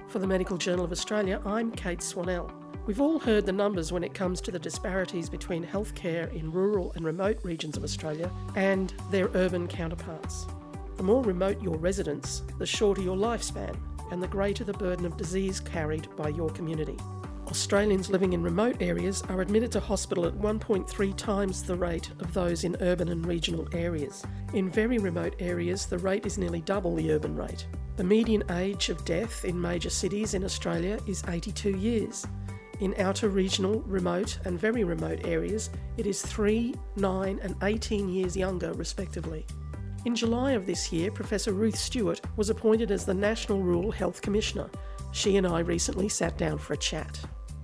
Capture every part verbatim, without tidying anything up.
For the Medical Journal of Australia, I'm Kate Swanell. We've all heard the numbers when it comes to the disparities between healthcare in rural and remote regions of Australia and their urban counterparts. The more remote your residence, the shorter your lifespan and the greater the burden of disease carried by your community. Australians living in remote areas are admitted to hospital at one point three times the rate of those in urban and regional areas. In very remote areas, the rate is nearly double the urban rate. The median age of death in major cities in Australia is eighty-two years. In outer regional, remote and very remote areas, it is three, nine and eighteen years younger respectively. In July of this year, Professor Ruth Stewart was appointed as the National Rural Health Commissioner. She and I recently sat down for a chat.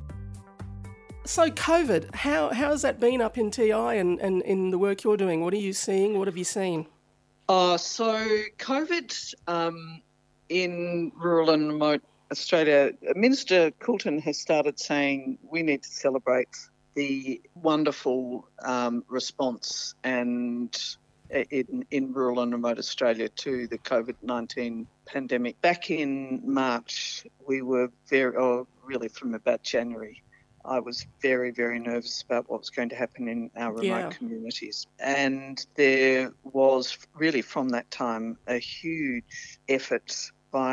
So COVID, how, how has that been up in T I and, and in the work you're doing? What are you seeing? What have you seen? Uh, so COVID um, in rural and remote Australia, Minister Coulton has started saying we need to celebrate the wonderful um, response and in, in rural and remote Australia to the COVID nineteen pandemic. Back in March, we were very, or really from about January, I was very, very nervous about what was going to happen in our remote Yeah. communities. And there was really from that time a huge effort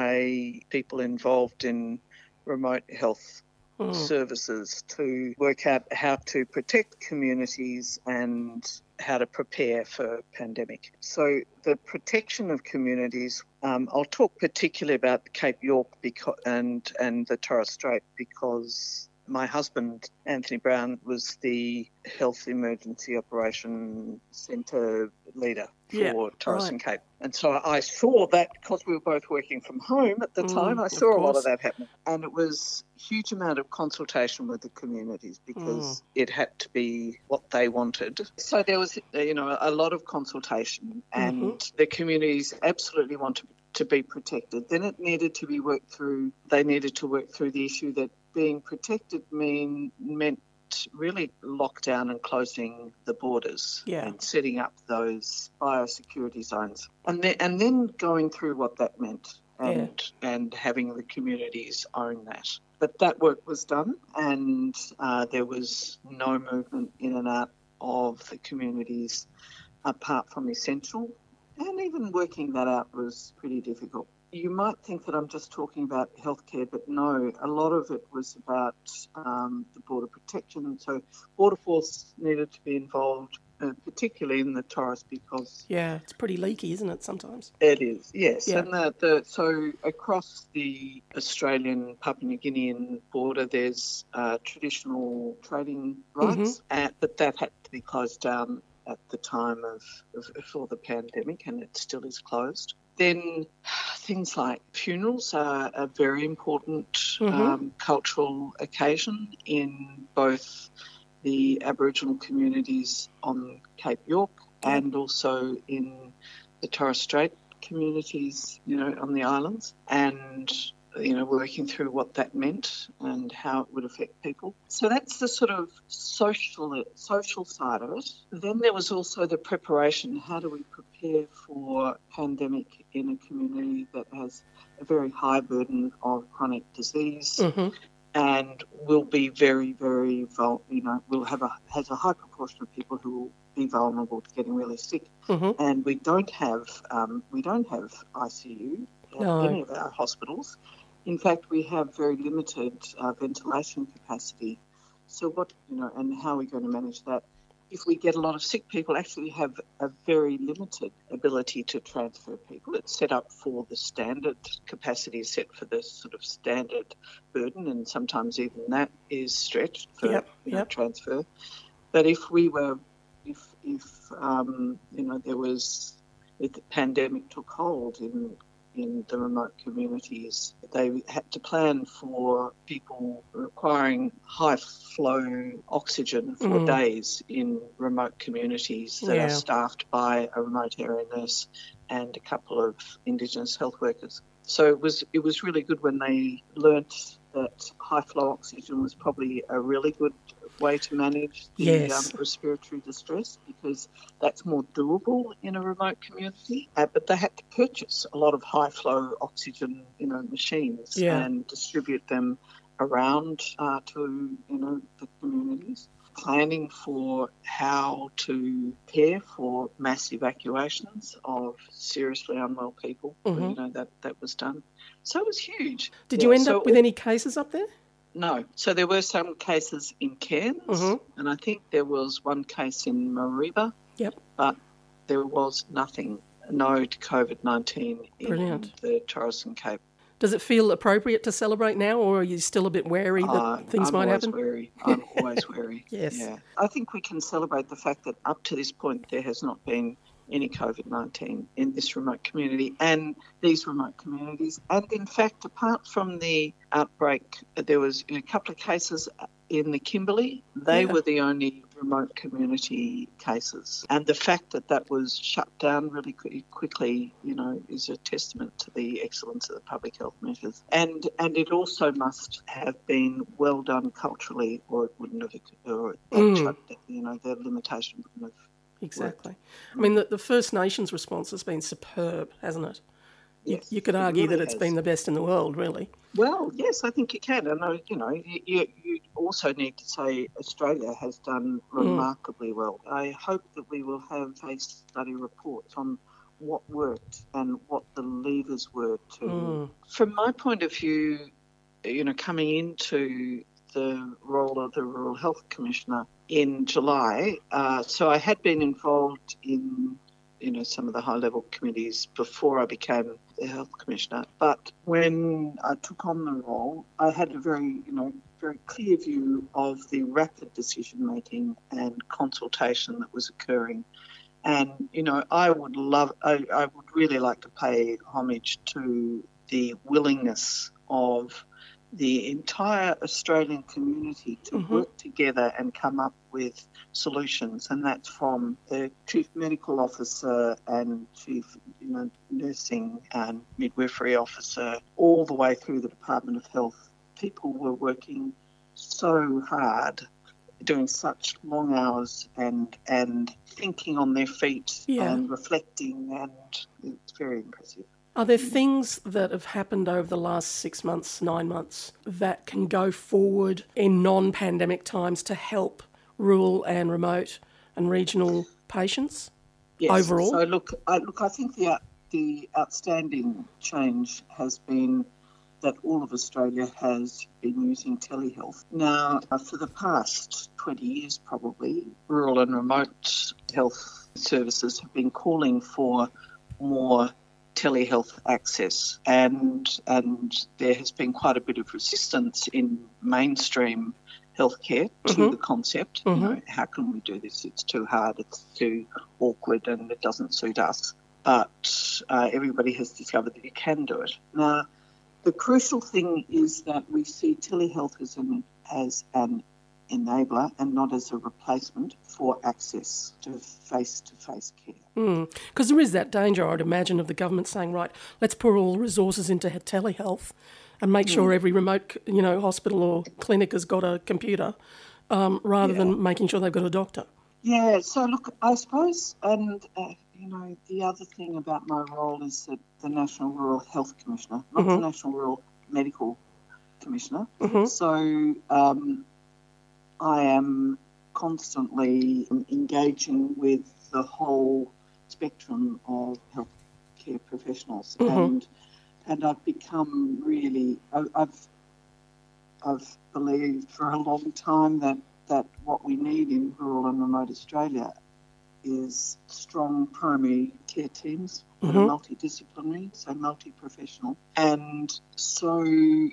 by people involved in remote health Mm. services to work out how to protect communities and how to prepare for pandemic. So the protection of communities, um, I'll talk particularly about Cape York because, and, and the Torres Strait because my husband, Anthony Brown, was the Health Emergency Operation Centre leader for Yeah, Torres right. and Cape. And so I saw that because we were both working from home at the Mm, time, I of saw a lot course. of that happening. And it was a huge amount of consultation with the communities because it had to be what they wanted. So there was, you know, a lot of consultation and Mhm. the communities absolutely wanted to be protected. Then it needed to be worked through, they needed to work through the issue that being protected mean meant really lockdown and closing the borders Yeah. and setting up those biosecurity zones. And then, and then going through what that meant and, and having the communities own that. But that work was done and uh, there was no movement in and out of the communities apart from essential. And even working that out was pretty difficult. You might think that I'm just talking about healthcare, but no, a lot of it was about um, the border protection. So Border Force needed to be involved, uh, particularly in the Torres because Yeah, it's pretty leaky, isn't it, sometimes? it is, yes. Yeah. And the, the so across the Australian Papua New Guinean border, there's uh, traditional trading rights, and, but that had to be closed down at the time of, of before the pandemic, and it still is closed. Then things like funerals are a very important Mhm. um, cultural occasion in both the Aboriginal communities on Cape York Yeah. and also in the Torres Strait communities, you know, on the islands. And you know, working through what that meant and how it would affect people. So that's the sort of social social side of it. Then there was also the preparation. How do we prepare for pandemic in a community that has a very high burden of chronic disease Mhm. and will be very, very, vul- you know, will have a has a high proportion of people who will be vulnerable to getting really sick. Mhm. And we don't have um, we don't have I C U at No. any of our hospitals. In fact, we have very limited uh, ventilation capacity. So what, you know, and how are we going to manage that? If we get a lot of sick people, actually have a very limited ability to transfer people. It's set up for the standard capacity, is set for the sort of standard burden, and sometimes even that is stretched for Yep, you know, yep. transfer. But if we were, if if um, you know, there was, if the pandemic took hold in in the remote communities, they had to plan for people requiring high flow oxygen for Mm. days in remote communities that Yeah. are staffed by a remote area nurse and a couple of Indigenous health workers. So it was it was really good when they learnt that high-flow oxygen was probably a really good way to manage the Yes. um, respiratory distress, because that's more doable in a remote community. Uh, but they had to purchase a lot of high-flow oxygen, you know, machines Yeah. and distribute them around uh, to, you know, the communities. Planning for how to care for mass evacuations of seriously unwell people, Mm-hmm. you know, that, that was done. So it was huge. Did Yeah, you end so up with any cases up there? No. So there were some cases in Cairns, Mm-hmm. and I think there was one case in Mareeba, Yep. but there was nothing, no to COVID nineteen in Brilliant. the Torres and Cape. Does it feel appropriate to celebrate now, or are you still a bit wary that Uh, things I'm might always happen? wary. I'm always wary. Yes. Yeah. I think we can celebrate the fact that up to this point there has not been any COVID nineteen in this remote community and these remote communities. And in fact, apart from the outbreak, there was a couple of cases in the Kimberley. They Yeah. were the only remote community cases. And the fact that that was shut down really qu- quickly, you know, is a testament to the excellence of the public health measures. And and it also must have been well done culturally, or it wouldn't have, or that Mm. shut, you know, the limitation wouldn't have. Exactly. I mean, the, the First Nations response has been superb, hasn't it? You, Yes, you could it argue really that it's has. been the best in the world, really. Well, yes, I think you can. And, I- you know, you, you, you also need to say Australia has done remarkably well. I hope that we will have a study report on what worked and what the levers were to. Mm. From my point of view, you know, coming into the role of the Rural Health Commissioner in July, uh, so I had been involved in, you know, some of the high-level committees before I became the Health Commissioner. But when I took on the role, I had a very, you know, very clear view of the rapid decision-making and consultation that was occurring. And, you know, I would love, I, I would really like to pay homage to the willingness of the entire Australian community to Mm-hmm. work together and come up with solutions, and that's from the Chief Medical Officer and Chief, you know, Nursing and Midwifery Officer, all the way through the Department of Health. People were working so hard, doing such long hours and and thinking on their feet Yeah. and reflecting, and it's very impressive. Are there things that have happened over the last six months, nine months, that can go forward in non-pandemic times to help rural and remote and regional patients Yes. overall? So look, I, look, I think the the outstanding change has been that all of Australia has been using telehealth. Now, uh, for the past twenty years probably, rural and remote health services have been calling for more telehealth access, and and there has been quite a bit of resistance in mainstream healthcare to Mhm. the concept. Mhm. You know, how can we do this? It's too hard, it's too awkward, and it doesn't suit us. But uh, everybody has discovered that you can do it. Now, the crucial thing is that we see telehealth as an, as an enabler and not as a replacement for access to face-to-face care. Because there is that danger, I'd imagine, of the government saying, right, let's pour all the resources into telehealth and make sure every remote, you know, hospital or clinic has got a computer, um, rather Yeah. than making sure they've got a doctor. Yeah, so look, I suppose, and, uh, you know, the other thing about my role is that the National Rural Health Commissioner, not the National Rural Medical Commissioner. Mhm. So um, I am constantly engaging with the whole spectrum of healthcare professionals, Mhm. and and I've become really, I, I've I've believed for a long time that, that what we need in rural and remote Australia is strong primary care teams that are multidisciplinary, so multi-professional. And so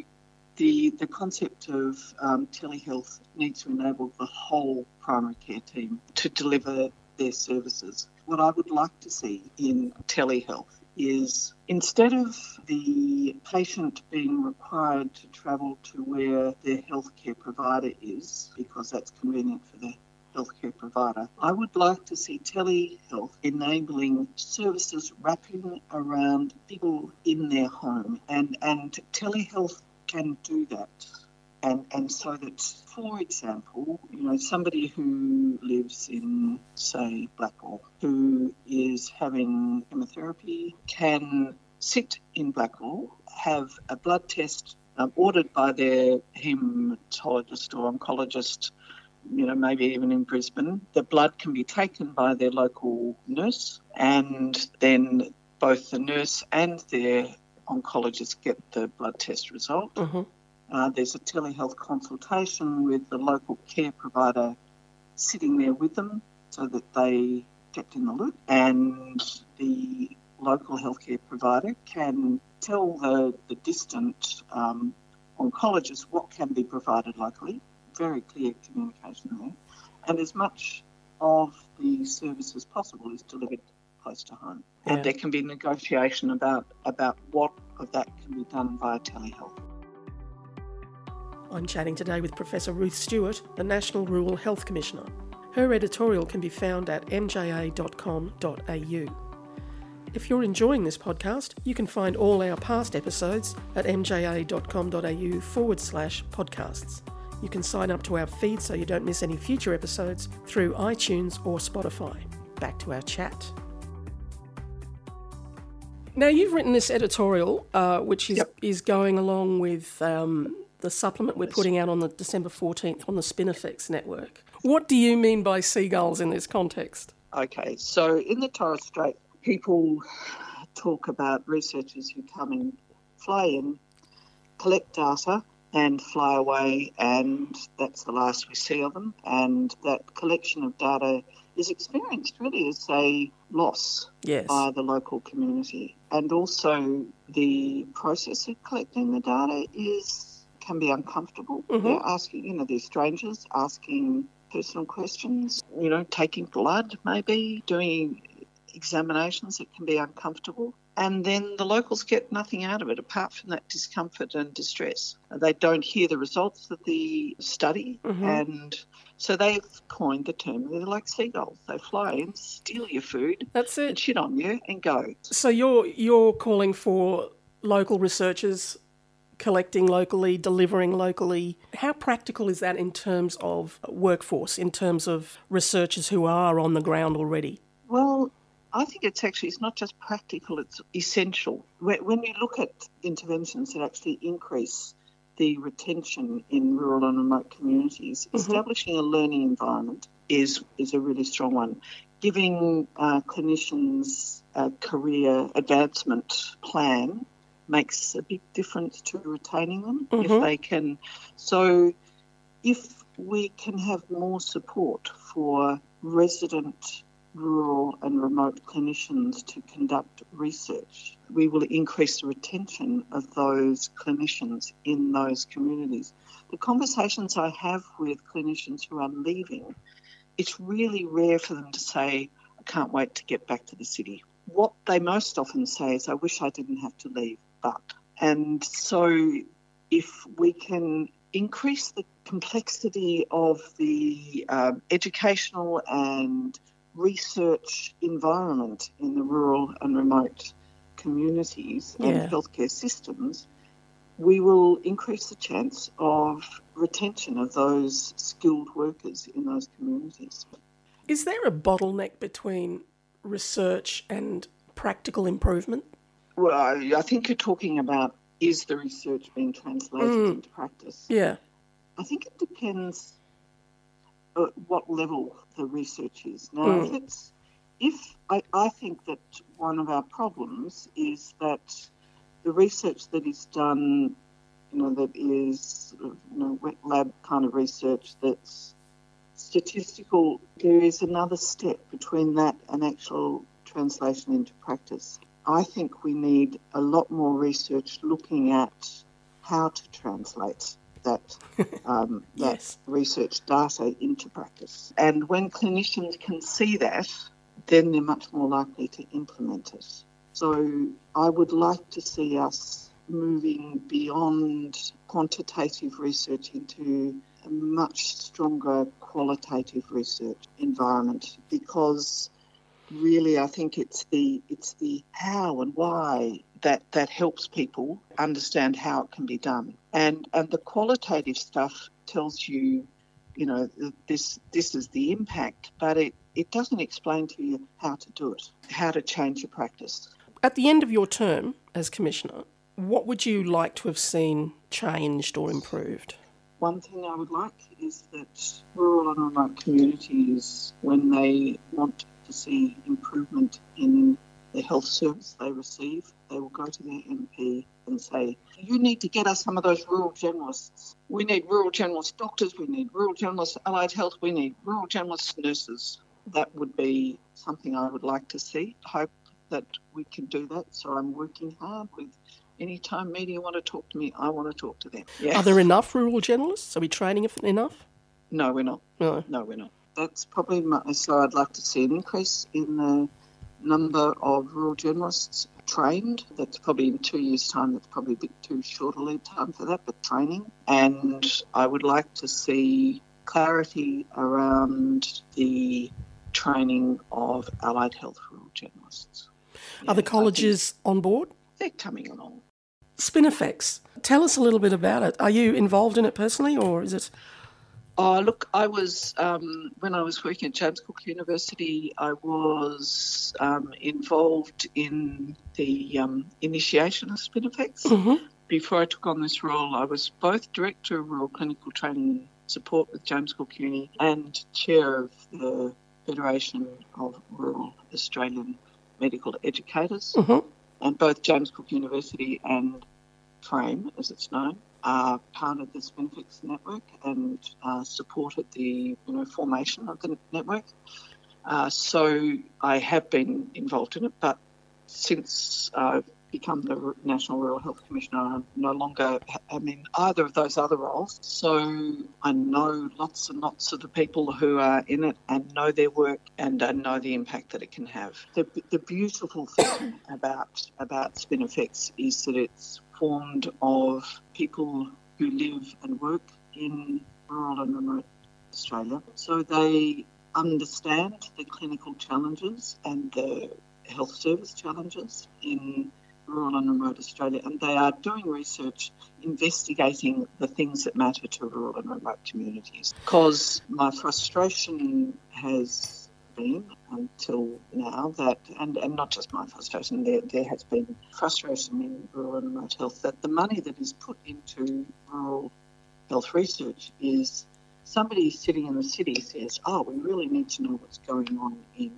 the the concept of um, telehealth needs to enable the whole primary care team to deliver their services. What I would like to see in telehealth is, instead of the patient being required to travel to where their healthcare provider is, because that's convenient for the healthcare provider, I would like to see telehealth enabling services wrapping around people in their home, and, and telehealth can do that. And and so that, for example, you know, somebody who lives in, say, Blackall, who is having chemotherapy, can sit in Blackall, have a blood test um, ordered by their haematologist or oncologist, you know, maybe even in Brisbane. The blood can be taken by their local nurse, and then both the nurse and their oncologist get the blood test result. Mm-hmm. Uh, there's a telehealth consultation with the local care provider sitting there with them so that they kept in the loop, and the local healthcare provider can tell the, the distant um, oncologist what can be provided locally. Very clear communication there. And as much of the service as possible is delivered close to home. Yeah. And there can be negotiation about, about what of that can be done via telehealth. I'm chatting today with Professor Ruth Stewart, the National Rural Health Commissioner. Her editorial can be found at m j a dot com dot a u. If you're enjoying this podcast, you can find all our past episodes at m j a dot com dot a u forward slash podcasts. You can sign up to our feed so you don't miss any future episodes through iTunes or Spotify. Back to our chat. Now, you've written this editorial, uh, which is, Yep. is going along with um, the supplement we're putting out on the December fourteenth on the Spinifex network. What do you mean by seagulls in this context? Okay, so in the Torres Strait, people talk about researchers who come and fly in, collect data and fly away, and that's the last we see of them. And that collection of data is experienced really as a loss Yes. by the local community. And also the process of collecting the data is can be uncomfortable. Mhm. They're asking, you know, they're strangers asking personal questions, you know, taking blood maybe, doing examinations that can be uncomfortable. And then the locals get nothing out of it apart from that discomfort and distress. They don't hear the results of the study, Mhm. and so they've coined the term, they're like seagulls. They fly in, steal your food, That's and it. shit on you and go. So you're you're calling for local researchers collecting locally, delivering locally. How practical is that in terms of workforce, in terms of researchers who are on the ground already? Well, I think it's actually, it's not just practical, it's essential. When when you look at interventions that actually increase the retention in rural and remote communities, Mm-hmm. establishing a learning environment is, is a really strong one. Giving uh, clinicians a career advancement plan makes a big difference to retaining them Mhm. if they can. So if we can have more support for resident rural and remote clinicians to conduct research, we will increase the retention of those clinicians in those communities. The conversations I have with clinicians who are leaving, it's really rare for them to say, I can't wait to get back to the city. What they most often say is, I wish I didn't have to leave, but. And so if we can increase the complexity of the um, educational and research environment in the rural and remote communities Yeah. and healthcare systems, we will increase the chance of retention of those skilled workers in those communities. Is there a bottleneck between research and practical improvement? Well, I I think you're talking about, is the research being translated Mm. into practice? Yeah. I think it depends at what level the research is. Now, Mm. if it's, if I, I think that one of our problems is that the research that is done, you know, that is sort of, you know, wet lab kind of research that's statistical, there is another step between that and actual translation into practice. I think we need a lot more research looking at how to translate that um, that Yes. research data into practice. And when clinicians can see that, then they're much more likely to implement it. So I would like to see us moving beyond quantitative research into a much stronger qualitative research environment, because really I think it's the it's the how and why, that, that helps people understand how it can be done. And and the qualitative stuff tells you, you know, this this is the impact, but it, it doesn't explain to you how to do it, how to change your practice. At the end of your term as Commissioner, what would you like to have seen changed or improved? One thing I would like is that rural and remote communities, when they want to see improvement in the health service they receive, they will go to their M P and say, you need to get us some of those rural generalists. We need rural generalist doctors, we need rural generalist allied health, we need rural generalist nurses. That would be something I would like to see. I hope that we can do that. So I'm working hard with any time media want to talk to me, I want to talk to them. Yeah. Are there enough rural generalists? Are we training enough? No, we're not. No. No, we're not. That's probably my, so I'd like to see an increase in the number of rural generalists trained. That's probably in two years' time. That's probably a bit too short a lead time for that, but training. And I would like to see clarity around the training of allied health rural generalists. Yeah, Are the colleges on board? They're coming along. Spinifex. Tell us a little bit about it. Are you involved in it personally, or is it... Oh, look, I was, um, when I was working at James Cook University, I was um, involved in the um, initiation of Spinifex. Mm-hmm. Before I took on this role, I was both Director of Rural Clinical Training and Support with James Cook Uni and Chair of the Federation of Rural Australian Medical Educators. Mm-hmm. And both James Cook University and FRAME, as it's known, are part of the Spinifex network and uh, supported the you know formation of the network. Uh, so I have been involved in it, but since I've become the National Rural Health Commissioner, I'm no longer am in either of those other roles. So I know lots and lots of the people who are in it and know their work, and I know the impact that it can have. The, the beautiful thing about, about Spinifex is that it's formed of people who live and work in rural and remote Australia. So they understand the clinical challenges and the health service challenges in rural and remote Australia, and they are doing research investigating the things that matter to rural and remote communities. Because my frustration has been until now that, and, and not just my frustration, there, there has been frustration in rural and remote health, that the money that is put into rural health research is somebody sitting in the city says, oh, we really need to know what's going on in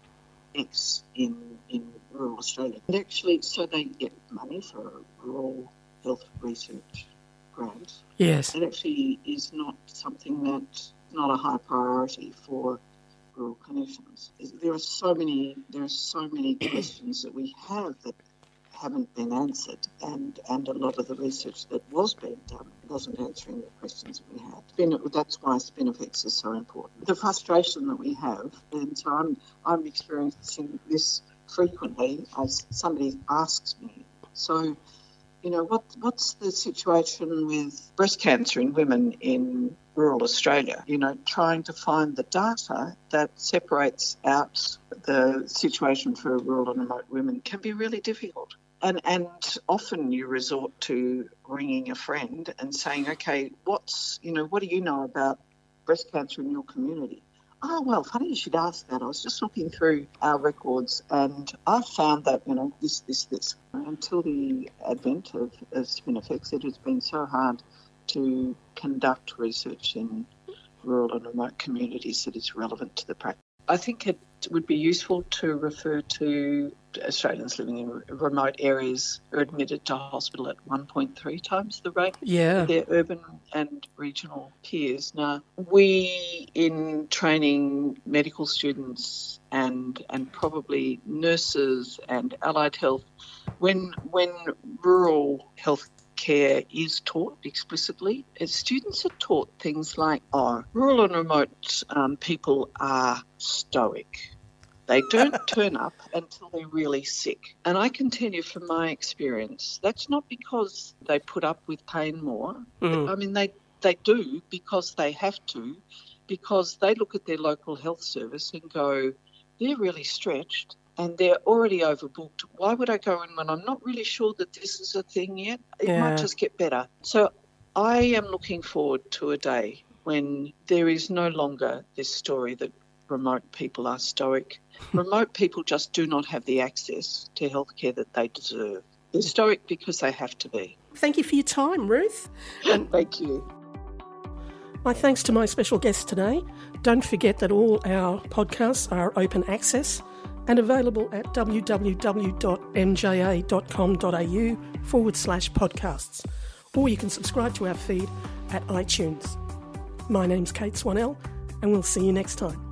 X in, in rural Australia. And actually, so they get money for a rural health research grant. Yes. It actually is not something that's not a high priority for rural clinicians. There are so many, there are so many questions that we have that haven't been answered, and, and a lot of the research that was being done wasn't answering the questions that we had. Spin, that's why Spinifex is so important. The frustration that we have, and so I'm, I'm experiencing this frequently as somebody asks me, so, you know, what what's the situation with breast cancer in women in rural Australia? You know, trying to find the data that separates out the situation for rural and remote women can be really difficult. And and often you resort to ringing a friend and saying, okay, what's, you know, what do you know about breast cancer in your community? Oh, well, funny you should ask that. I was just looking through our records and I found that, you know, this, this, this. Until the advent of, of Spinifex, it has been so hard to conduct research in rural and remote communities that is relevant to the practice. I think it would be useful to refer to Australians living in remote areas are admitted to hospital at one point three times the rate yeah. of their urban and regional peers. Now, we in training medical students and and probably nurses and allied health, when when rural health care is taught explicitly, students are taught things like, oh, rural and remote um, people are stoic. They don't turn up until they're really sick. And I can tell you from my experience, that's not because they put up with pain more. Mm. I mean, they, they do because they have to, because they look at their local health service and go, they're really stretched. and they're already overbooked. Why would I go in when I'm not really sure that this is a thing yet? It Yeah. might just get better. So I am looking forward to a day when there is no longer this story that remote people are stoic. Remote people just do not have the access to healthcare that they deserve. They're stoic because they have to be. Thank you for your time, Ruth. And Thank you. my thanks to my special guest today. Don't forget that all our podcasts are open access and available at www.mja.com.au forward slash podcasts. Or you can subscribe to our feed at iTunes. My name's Kate Swanell, and we'll see you next time.